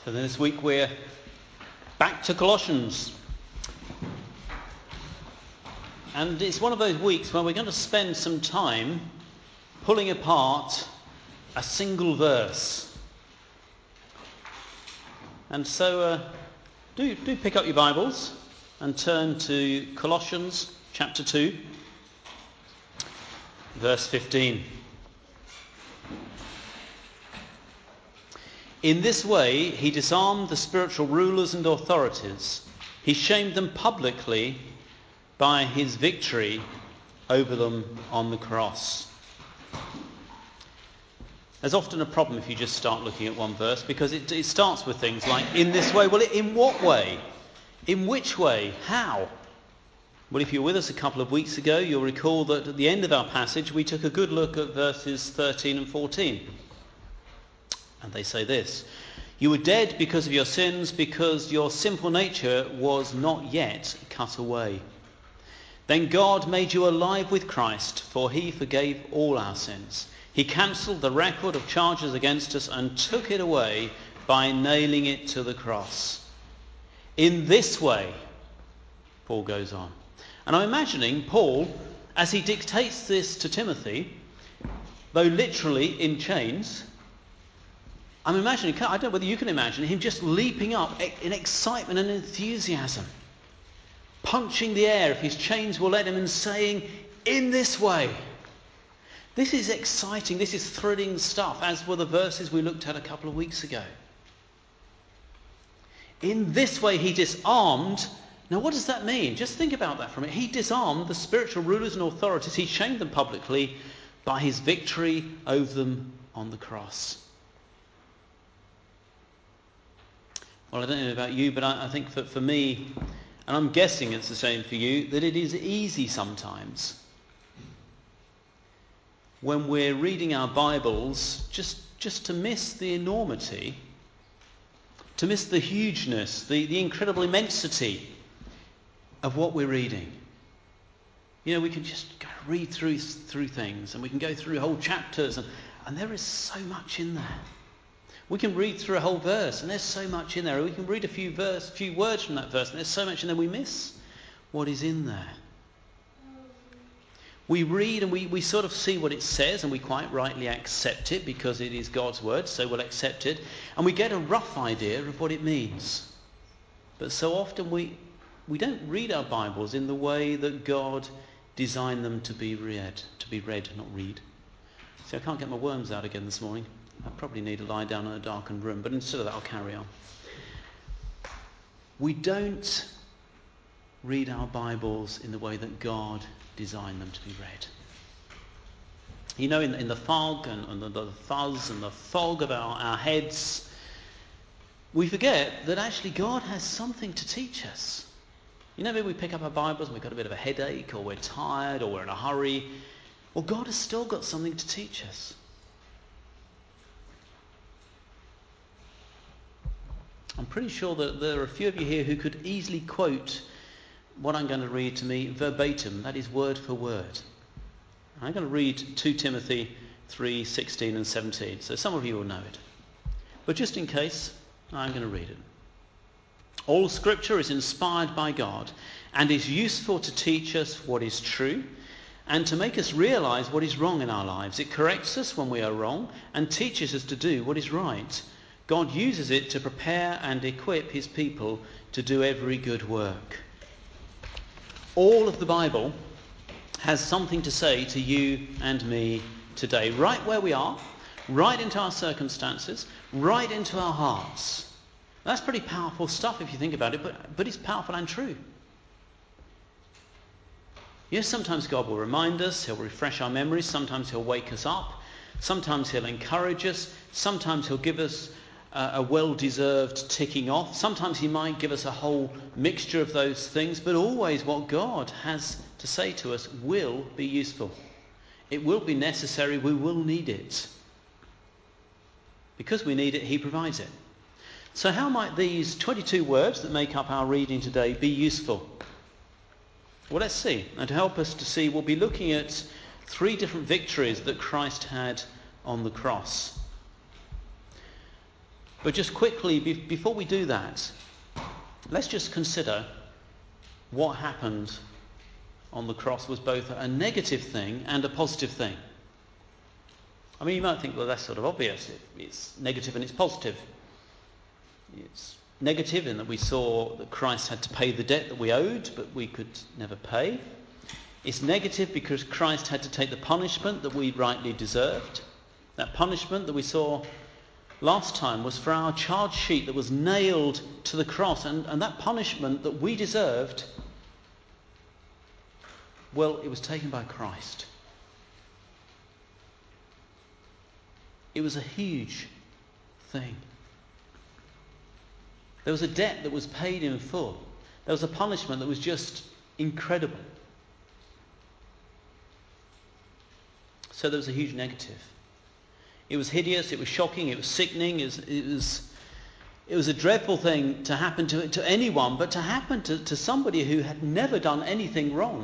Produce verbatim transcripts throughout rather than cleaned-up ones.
So then this week we're back to Colossians. And it's one of those weeks where we're going to spend some time pulling apart a single verse. And so uh, do, do pick up your Bibles and turn to Colossians chapter two, verse fifteen. In this way, he disarmed the spiritual rulers and authorities. He shamed them publicly by his victory over them on the cross. There's often a problem if you just start looking at one verse, because it, it starts with things like, in this way. Well, in what way? In which way? How? Well, if you were with us a couple of weeks ago, you'll recall that at the end of our passage, we took a good look at verses thirteen and fourteen. And they say this: you were dead because of your sins, because your sinful nature was not yet cut away. Then God made you alive with Christ, for he forgave all our sins. He cancelled the record of charges against us and took it away by nailing it to the cross. In this way, Paul goes on. And I'm imagining Paul, as he dictates this to Timothy, though literally in chains, I'm imagining, I don't know whether you can imagine him just leaping up in excitement and enthusiasm, punching the air if his chains will let him and saying, in this way. This is exciting, this is thrilling stuff, as were the verses we looked at a couple of weeks ago. In this way he disarmed. Now what does that mean? Just think about that for a minute. He disarmed the spiritual rulers and authorities. He shamed them publicly by his victory over them on the cross. Well, I don't know about you, but I, I think that for me, and I'm guessing it's the same for you, that it is easy sometimes when we're reading our Bibles just, just to miss the enormity, to miss the hugeness, the, the incredible immensity of what we're reading. You know, we can just go read through through things, and we can go through whole chapters, and, and there is so much in there. We can read through a whole verse, and there's so much in there. We can read a few verse, few words from that verse, and there's so much in there we miss what is in there. We read and we, we sort of see what it says, and we quite rightly accept it because it is God's word, so we'll accept it. And we get a rough idea of what it means. But so often we, we don't read our Bibles in the way that God designed them to be read, to be read, not read. See, I can't get my worms out again this morning. I probably need to lie down in a darkened room, but instead of that I'll carry on. We don't read our Bibles in the way that God designed them to be read. You know, in, in the fog and, and the, the fuzz and the fog of our, our heads, we forget that actually God has something to teach us. You know, maybe we pick up our Bibles and we've got a bit of a headache, or we're tired, or we're in a hurry. Well, God has still got something to teach us. I'm pretty sure that there are a few of you here who could easily quote what I'm going to read to me verbatim, that is word for word. I'm going to read Second Timothy three, sixteen and seventeen, so some of you will know it. But just in case, I'm going to read it. All scripture is inspired by God and is useful to teach us what is true and to make us realize what is wrong in our lives. It corrects us when we are wrong and teaches us to do what is right. God uses it to prepare and equip his people to do every good work. All of the Bible has something to say to you and me today, right where we are, right into our circumstances, right into our hearts. That's pretty powerful stuff if you think about it, but, but it's powerful and true. Yes, sometimes God will remind us, he'll refresh our memories, sometimes he'll wake us up, sometimes he'll encourage us, sometimes he'll give us Uh, a well-deserved ticking off. Sometimes he might give us a whole mixture of those things, but always what God has to say to us will be useful. It will be necessary. We will need it. Because we need it, he provides it. So how might these twenty-two words that make up our reading today be useful? Well, let's see. And to help us to see, we'll be looking at three different victories that Christ had on the cross. But just quickly, be- before we do that, let's just consider what happened on the cross was both a negative thing and a positive thing. I mean, you might think, well, that's sort of obvious. It, it's negative and it's positive. It's negative in that we saw that Christ had to pay the debt that we owed, but we could never pay. It's negative because Christ had to take the punishment that we rightly deserved. That punishment that we saw last time was for our charge sheet that was nailed to the cross. And, and that punishment that we deserved, well, it was taken by Christ. It was a huge thing. There was a debt that was paid in full. There was a punishment that was just incredible. So there was a huge negative. It was hideous, it was shocking, it was sickening, it was, it was, it was a dreadful thing to happen to, to anyone, but to happen to, to somebody who had never done anything wrong.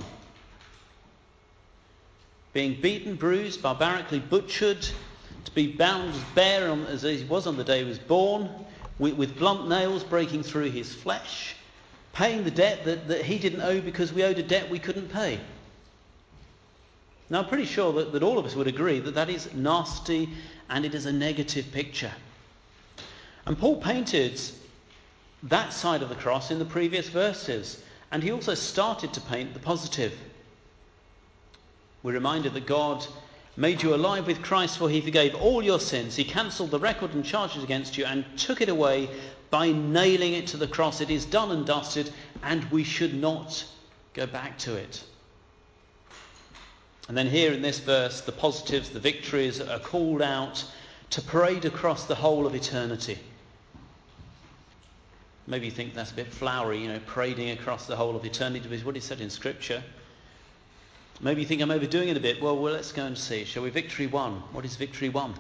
Being beaten, bruised, barbarically butchered, to be bound as bare on, as he was on the day he was born, with, with blunt nails breaking through his flesh, paying the debt that, that he didn't owe because we owed a debt we couldn't pay. Now, I'm pretty sure that, that all of us would agree that that is nasty and it is a negative picture. And Paul painted that side of the cross in the previous verses, and he also started to paint the positive. We're reminded that God made you alive with Christ, for he forgave all your sins. He cancelled the record and charges against you and took it away by nailing it to the cross. It is done and dusted, and we should not go back to it. And then here in this verse, the positives, the victories are called out to parade across the whole of eternity. Maybe you think that's a bit flowery, you know, parading across the whole of eternity is what it said in Scripture. Maybe you think I'm overdoing it a bit. Well, well, let's go and see. Shall we? Victory one. What is victory one?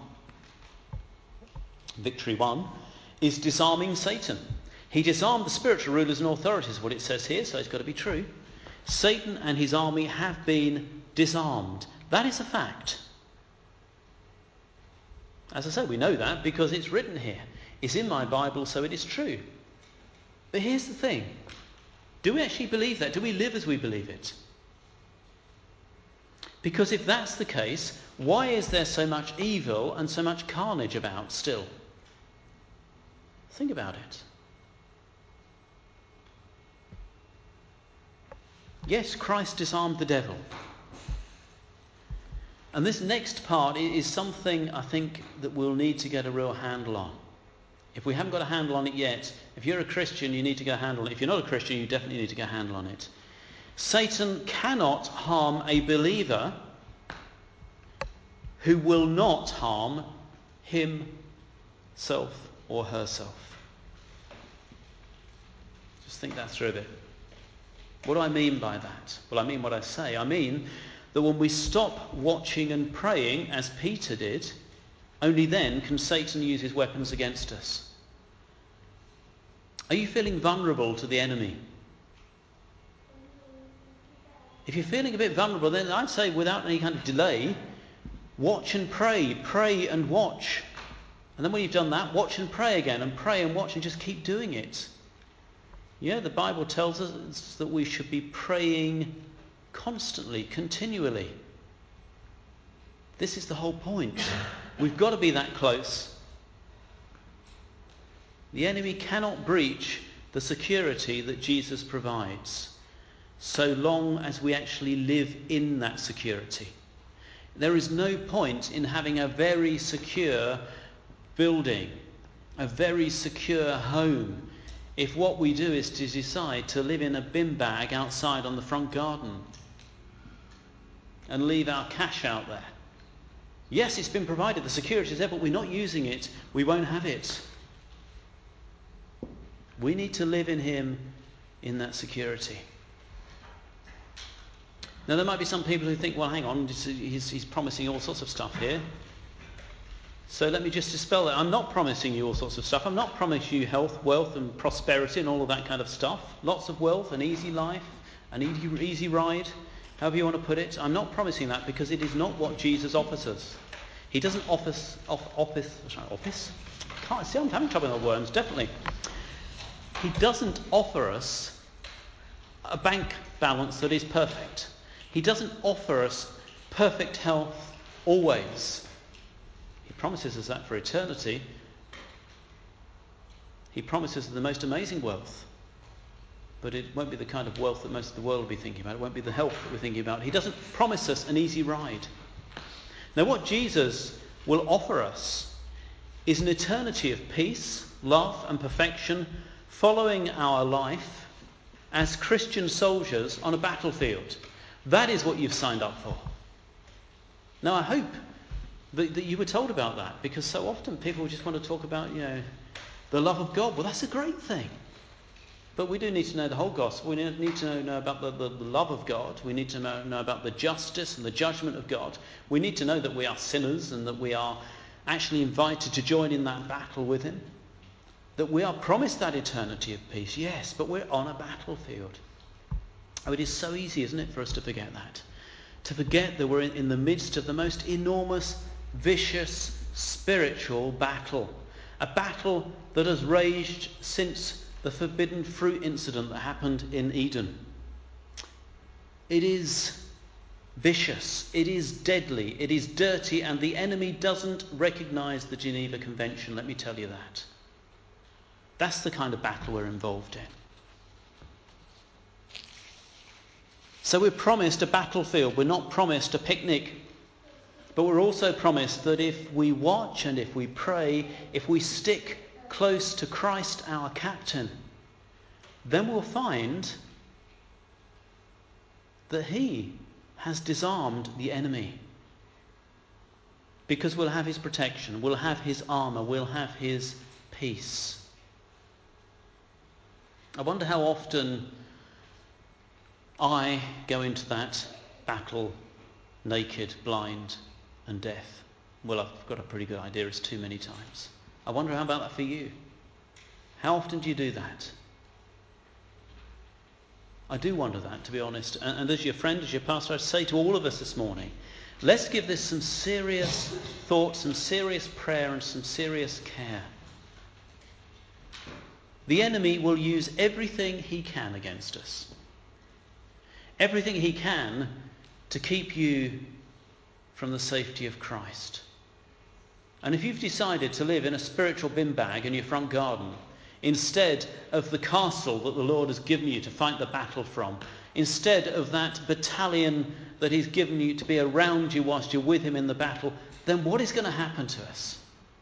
Victory one is disarming Satan. He disarmed the spiritual rulers and authorities, what it says here, so it's got to be true. Satan and his army have been disarmed. That is a fact. As I say, we know that because it's written here. It's in my Bible, so it is true. But here's the thing. Do we actually believe that? Do we live as we believe it? Because if that's the case, why is there so much evil and so much carnage about still? Think about it. Yes, Christ disarmed the devil. And this next part is something I think that we'll need to get a real handle on. If we haven't got a handle on it yet, if you're a Christian, you need to get a handle on it. If you're not a Christian, you definitely need to get a handle on it. Satan cannot harm a believer who will not harm himself or herself. Just think that through a bit. What do I mean by that? Well, I mean what I say. I mean that when we stop watching and praying, as Peter did, only then can Satan use his weapons against us. Are you feeling vulnerable to the enemy? If you're feeling a bit vulnerable, then I'd say without any kind of delay, watch and pray, pray and watch. And then when you've done that, watch and pray again, and pray and watch, and just keep doing it. Yeah, the Bible tells us that we should be praying constantly, continually. This is the whole point. We've got to be that close. The enemy cannot breach the security that Jesus provides, so long as we actually live in that security. There is no point in having a very secure building, a very secure home, if what we do is to decide to live in a bin bag outside on the front garden and leave our cash out there. Yes, it's been provided, the security is there, but we're not using it, we won't have it. We need to live in him in that security. Now, there might be some people who think, well, hang on, he's, he's promising all sorts of stuff here. So let me just dispel that. I'm not promising you all sorts of stuff. I'm not promising you health, wealth and prosperity and all of that kind of stuff. Lots of wealth, an easy life, an easy, easy ride, however you want to put it. I'm not promising that because it is not what Jesus offers us. He doesn't offer, off, office, sorry, office? can't see I'm having trouble with worms, definitely. He doesn't offer us a bank balance that is perfect. He doesn't offer us perfect health always. He promises us that for eternity. He promises the most amazing wealth. But it won't be the kind of wealth that most of the world will be thinking about. It won't be the health that we're thinking about. He doesn't promise us an easy ride. Now, what Jesus will offer us is an eternity of peace, love and perfection following our life as Christian soldiers on a battlefield. That is what you've signed up for. Now, I hope that, that you were told about that, because so often people just want to talk about, you know, the love of God. Well, that's a great thing. But we do need to know the whole gospel. We need to know, know about the, the, the love of God. We need to know, know about the justice and the judgment of God. We need to know that we are sinners and that we are actually invited to join in that battle with him. That we are promised that eternity of peace, yes, but we're on a battlefield. Oh, it is so easy, isn't it, for us to forget that. To forget that we're in, in the midst of the most enormous, vicious, spiritual battle. A battle that has raged since the forbidden fruit incident that happened in Eden. It is vicious, it is deadly, it is dirty, and the enemy doesn't recognise the Geneva Convention, let me tell you that. That's the kind of battle we're involved in. So we're promised a battlefield, we're not promised a picnic, but we're also promised that if we watch and if we pray, if we stick close to Christ our captain, then we'll find that he has disarmed the enemy. Because we'll have his protection, we'll have his armour, we'll have his peace. I wonder how often I go into that battle naked, blind and deaf. Well, I've got a pretty good idea, it's too many times. I wonder how about that for you? How often do you do that? I do wonder that, to be honest. And, and as your friend, as your pastor, I say to all of us this morning, let's give this some serious thought, some serious prayer and some serious care. The enemy will use everything he can against us. Everything he can to keep you from the safety of Christ. And if you've decided to live in a spiritual bin bag in your front garden, instead of the castle that the Lord has given you to fight the battle from, instead of that battalion that he's given you to be around you whilst you're with him in the battle, then what is going to happen to us?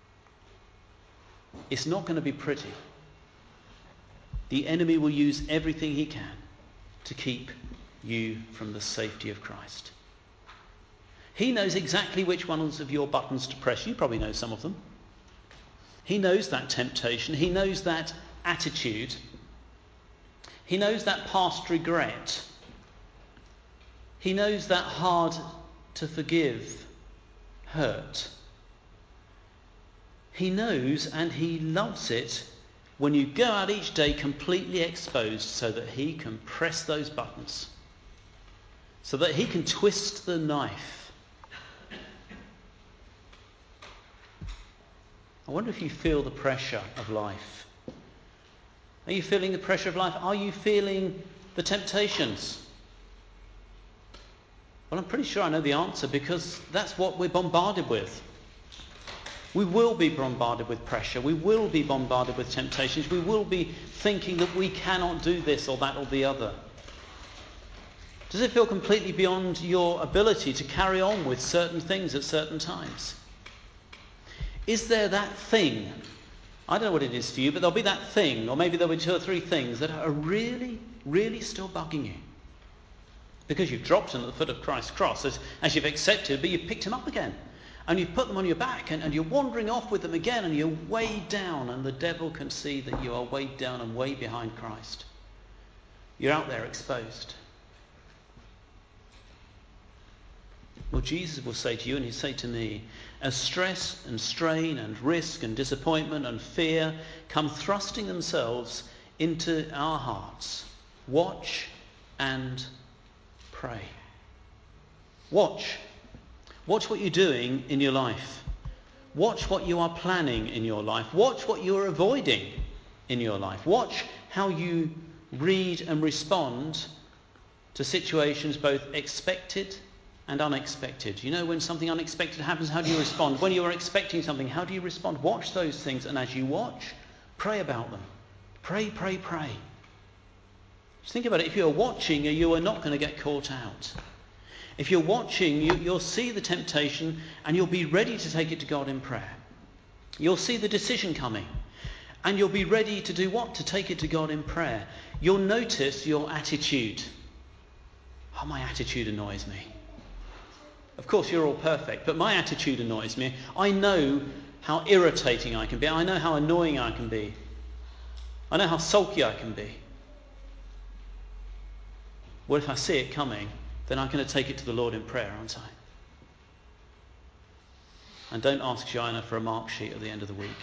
It's not going to be pretty. The enemy will use everything he can to keep you from the safety of Christ. He knows exactly which ones of your buttons to press. You probably know some of them. He knows that temptation. He knows that attitude. He knows that past regret. He knows that hard to forgive hurt. He knows and he loves it when you go out each day completely exposed so that he can press those buttons, so that he can twist the knife. I wonder if you feel the pressure of life. Are you feeling the pressure of life? Are you feeling the temptations? Well, I'm pretty sure I know the answer, because that's what we're bombarded with. We will be bombarded with pressure. We will be bombarded with temptations. We will be thinking that we cannot do this or that or the other. Does it feel completely beyond your ability to carry on with certain things at certain times? Is there that thing, I don't know what it is for you, but there'll be that thing, or maybe there'll be two or three things that are really, really still bugging you? Because you've dropped them at the foot of Christ's cross as, as you've accepted, but you've picked him up again. And you've put them on your back, and, and you're wandering off with them again, and you're weighed down, and the devil can see that you are weighed down and way behind Christ. You're out there exposed. Well, Jesus will say to you, and he'll say to me, as stress and strain and risk and disappointment and fear come thrusting themselves into our hearts, watch and pray. Watch. Watch what you're doing in your life. Watch what you are planning in your life. Watch what you are avoiding in your life. Watch how you read and respond to situations both expected and unexpected. You know, when something unexpected happens, how do you respond? When you are expecting something, how do you respond? Watch those things, and as you watch, pray about them. Pray, pray, pray. Just think about it. If you're watching, you are not going to get caught out. If you're watching, you, you'll see the temptation and you'll be ready to take it to God in prayer. You'll see the decision coming and you'll be ready to do what? To take it to God in prayer. You'll notice your attitude. Oh, my attitude annoys me. Of course, you're all perfect, but my attitude annoys me. I know how irritating I can be. I know how annoying I can be. I know how sulky I can be. Well, if I see it coming, then I'm going to take it to the Lord in prayer, aren't I? And don't ask China for a mark sheet at the end of the week.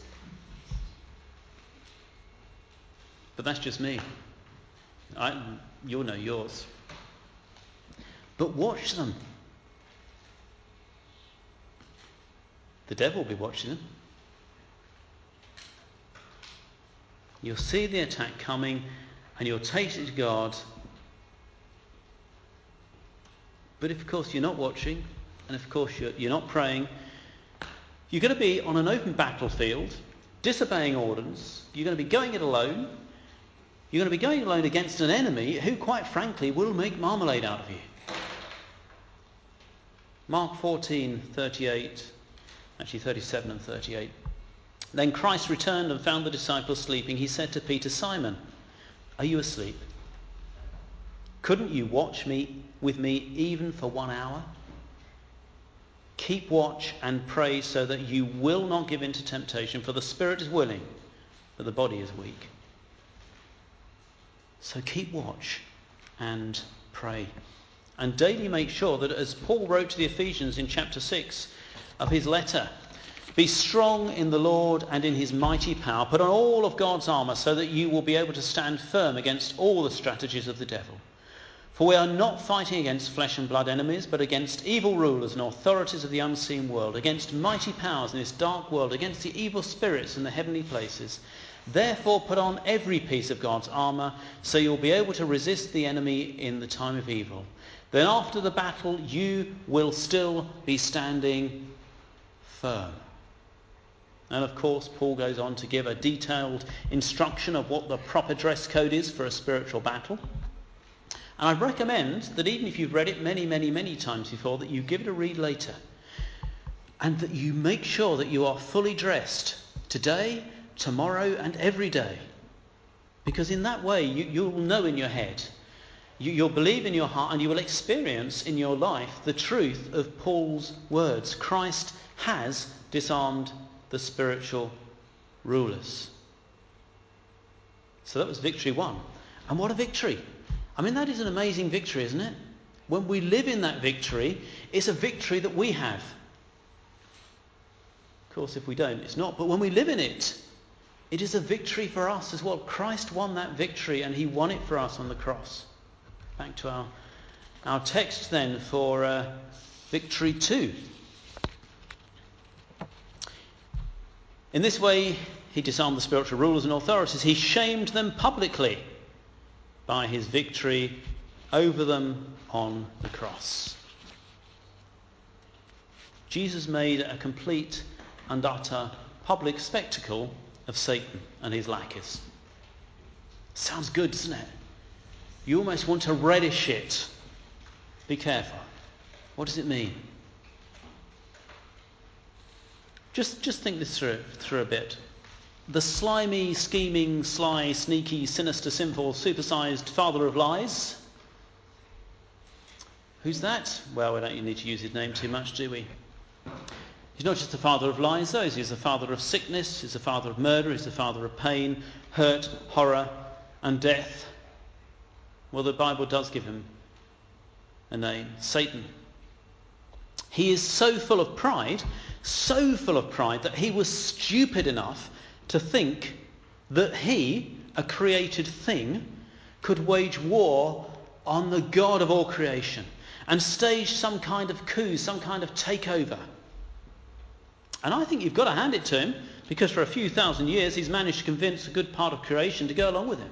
But that's just me. I, you'll know yours. But watch them. The devil will be watching them. You'll see the attack coming and you'll take it to God. But if, of course, you're not watching, and of course you're, you're not praying, you're going to be on an open battlefield, disobeying orders. You're going to be going it alone. You're going to be going alone against an enemy who, quite frankly, will make marmalade out of you. Mark fourteen, thirty-eight, actually thirty-seven and thirty-eight. Then Christ returned and found the disciples sleeping. He said to Peter, Simon, are you asleep? Couldn't you watch me with me even for one hour? Keep watch and pray so that you will not give in to temptation, for the spirit is willing, but the body is weak. So keep watch and pray. And daily make sure that, as Paul wrote to the Ephesians in chapter six of his letter, be strong in the Lord and in his mighty power. Put on all of God's armour so that you will be able to stand firm against all the strategies of the devil. For we are not fighting against flesh and blood enemies, but against evil rulers and authorities of the unseen world, against mighty powers in this dark world, against the evil spirits in the heavenly places. Therefore put on every piece of God's armour, so you'll be able to resist the enemy in the time of evil. Then after the battle, you will still be standing firm. And of course, Paul goes on to give a detailed instruction of what the proper dress code is for a spiritual battle. And I recommend that even if you've read it many, many, many times before, that you give it a read later. And that you make sure that you are fully dressed today, tomorrow, and every day. Because in that way, you, you'll know in your head, you, you'll believe in your heart, and you will experience in your life the truth of Paul's words. Christ has disarmed the spiritual rulers. So that was victory one. And what a victory! I mean, that is an amazing victory, isn't it? When we live in that victory, it's a victory that we have. Of course, if we don't, it's not. But when we live in it, it is a victory for us as well. Christ won that victory and he won it for us on the cross. Back to our, our text then for uh, victory two. In this way, he disarmed the spiritual rulers and authorities. He shamed them publicly by his victory over them on the cross. Jesus made a complete and utter public spectacle of Satan and his lackeys. Sounds good, doesn't it? You almost want to relish it. Be careful. What does it mean? Just, just think this through, through a bit. The slimy, scheming, sly, sneaky, sinister, sinful, supersized father of lies. Who's that? Well, we don't need to use his name too much, do we? He's not just the father of lies, though. He's the father of sickness. He's the father of murder. He's the father of pain, hurt, horror, and death. Well, the Bible does give him a name, Satan. He is so full of pride, so full of pride, that he was stupid enough to think that he, a created thing, could wage war on the God of all creation and stage some kind of coup, some kind of takeover. And I think you've got to hand it to him, because for a few thousand years he's managed to convince a good part of creation to go along with him.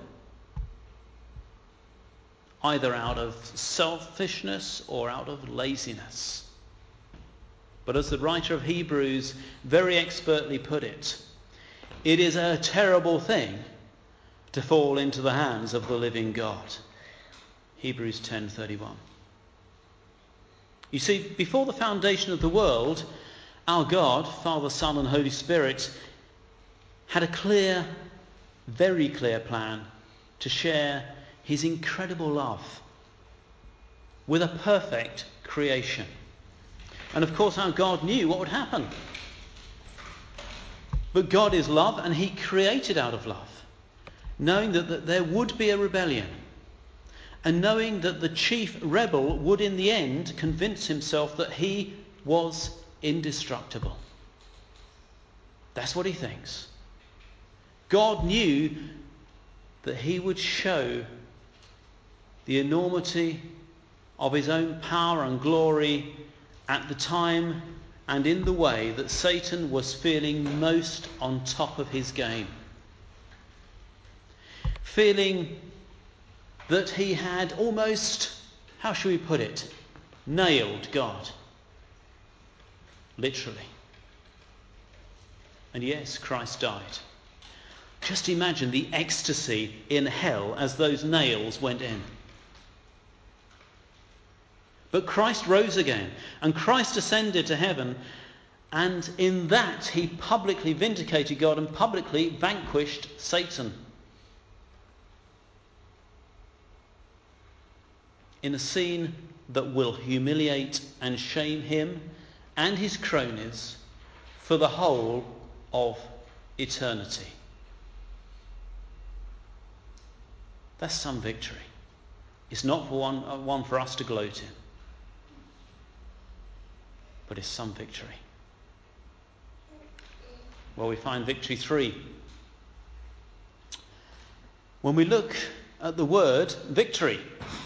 Either out of selfishness or out of laziness. But as the writer of Hebrews very expertly put it, it is a terrible thing to fall into the hands of the living God. Hebrews ten thirty-one. You see, before the foundation of the world, our God, Father, Son and Holy Spirit, had a clear, very clear plan to share his incredible love with a perfect creation. And of course our God knew what would happen. But God is love, and he created out of love, knowing that, that there would be a rebellion, and knowing that the chief rebel would in the end convince himself that he was indestructible. That's what he thinks. God knew that he would show the enormity of his own power and glory at the time and in the way that Satan was feeling most on top of his game. Feeling that he had almost, how shall we put it, nailed God. Literally. And yes, Christ died. Just imagine the ecstasy in hell as those nails went in. But Christ rose again, and Christ ascended to heaven, and in that he publicly vindicated God and publicly vanquished Satan. In a scene that will humiliate and shame him and his cronies for the whole of eternity. That's some victory. It's not for one, uh, one for us to gloat in, but it's some victory. Well, we find victory three. When we look at the word victory,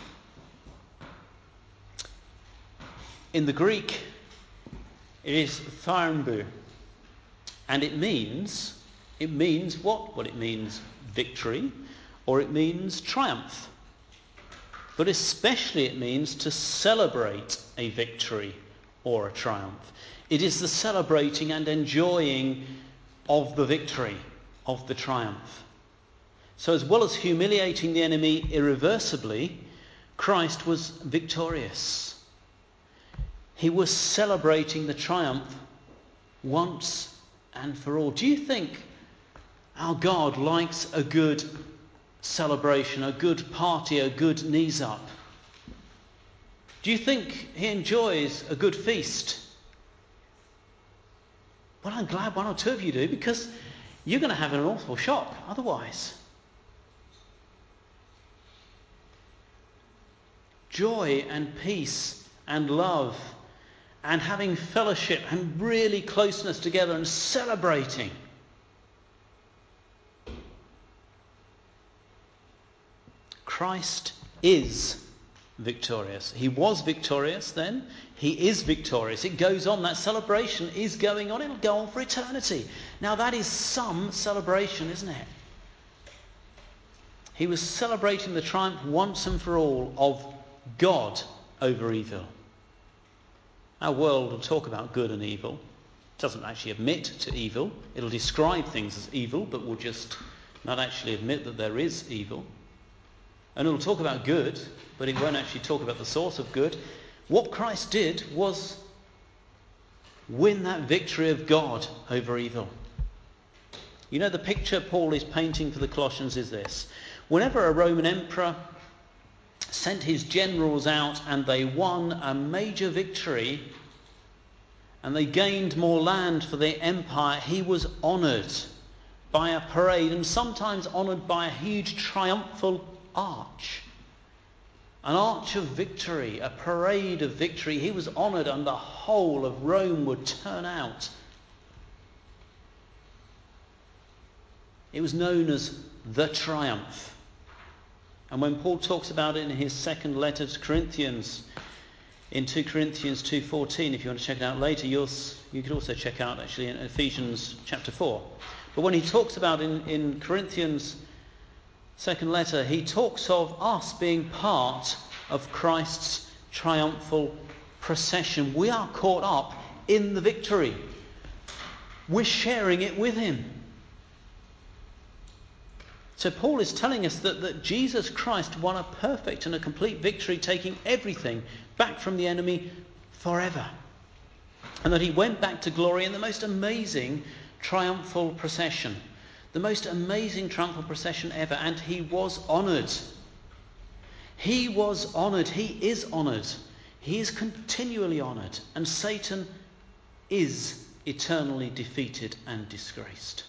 in the Greek, it is tharmbu, and it means, it means what? Well, it means victory, or it means triumph. But especially it means to celebrate a victory or a triumph. It is the celebrating and enjoying of the victory, of the triumph. So as well as humiliating the enemy irreversibly, Christ was victorious. He was celebrating the triumph once and for all. Do you think our God likes a good celebration, a good party, a good knees up? Do you think he enjoys a good feast? Well, I'm glad one or two of you do, because you're going to have an awful shock otherwise. Joy and peace and love and having fellowship and really closeness together and celebrating. Christ is victorious. He was victorious then. He is victorious. It goes on. That celebration is going on. It'll go on for eternity. Now that is some celebration, isn't it? He was celebrating the triumph once and for all of God over evil. Our world will talk about good and evil. It doesn't actually admit to evil. It'll describe things as evil, but will just not actually admit that there is evil. And it'll talk about good, but it won't actually talk about the source of good. What Christ did was win that victory of God over evil. You know, the picture Paul is painting for the Colossians is this. Whenever a Roman emperor sent his generals out and they won a major victory and they gained more land for the empire, he was honoured by a parade, and sometimes honoured by a huge triumphal arch. An arch of victory, a parade of victory. He was honoured, and the whole of Rome would turn out. It was known as the triumph. And when Paul talks about it in his second letter to Corinthians, In two Corinthians two fourteen, if you want to check it out later, you'll, you could also check out actually in Ephesians chapter four. But when he talks about in, in Corinthians' second letter, he talks of us being part of Christ's triumphal procession. We are caught up in the victory. We're sharing it with him. So Paul is telling us that, that Jesus Christ won a perfect and a complete victory, taking everything back from the enemy forever. And that he went back to glory in the most amazing triumphal procession. The most amazing triumphal procession ever. And he was honoured. He was honoured. He is honoured. He is continually honoured. And Satan is eternally defeated and disgraced.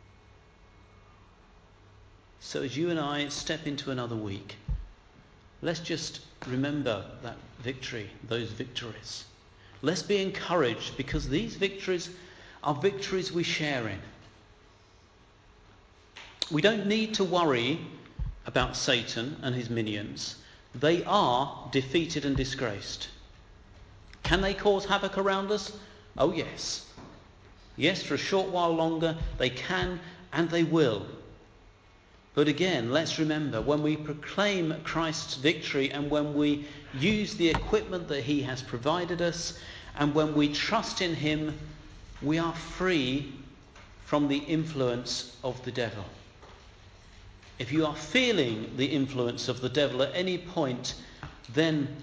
So as you and I step into another week, let's just remember that victory, those victories. Let's be encouraged, because these victories are victories we share in. We don't need to worry about Satan and his minions. They are defeated and disgraced. Can they cause havoc around us? Oh yes. Yes, for a short while longer they can and they will. But again, let's remember, when we proclaim Christ's victory and when we use the equipment that he has provided us and when we trust in him, we are free from the influence of the devil. If you are feeling the influence of the devil at any point, then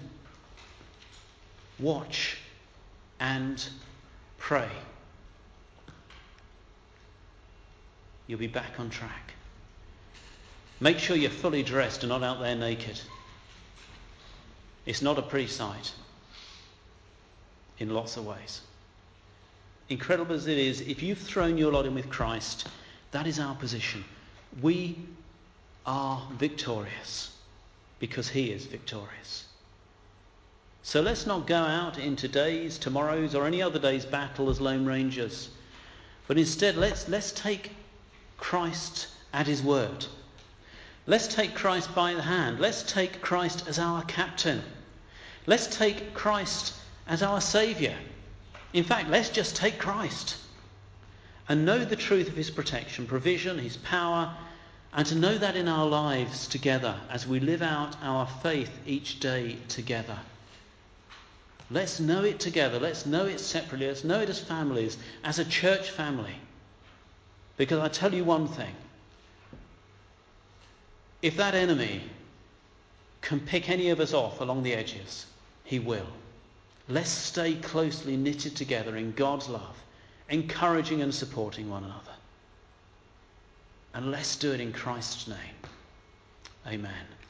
watch and pray. You'll be back on track. Make sure you're fully dressed and not out there naked. It's not a pretty sight in lots of ways. Incredible as it is, if you've thrown your lot in with Christ, that is our position. We are victorious because he is victorious. So let's not go out in today's, tomorrow's or any other day's battle as lone rangers, but instead let's, let's take Christ at his word. Let's take Christ by the hand. Let's take Christ as our captain. Let's take Christ as our saviour. In fact, let's just take Christ and know the truth of his protection, provision, his power, and to know that in our lives together as we live out our faith each day together. Let's know it together. Let's know it separately. Let's know it as families, as a church family. Because I tell you one thing. If that enemy can pick any of us off along the edges, he will. Let's stay closely knitted together in God's love, encouraging and supporting one another. And let's do it in Christ's name. Amen.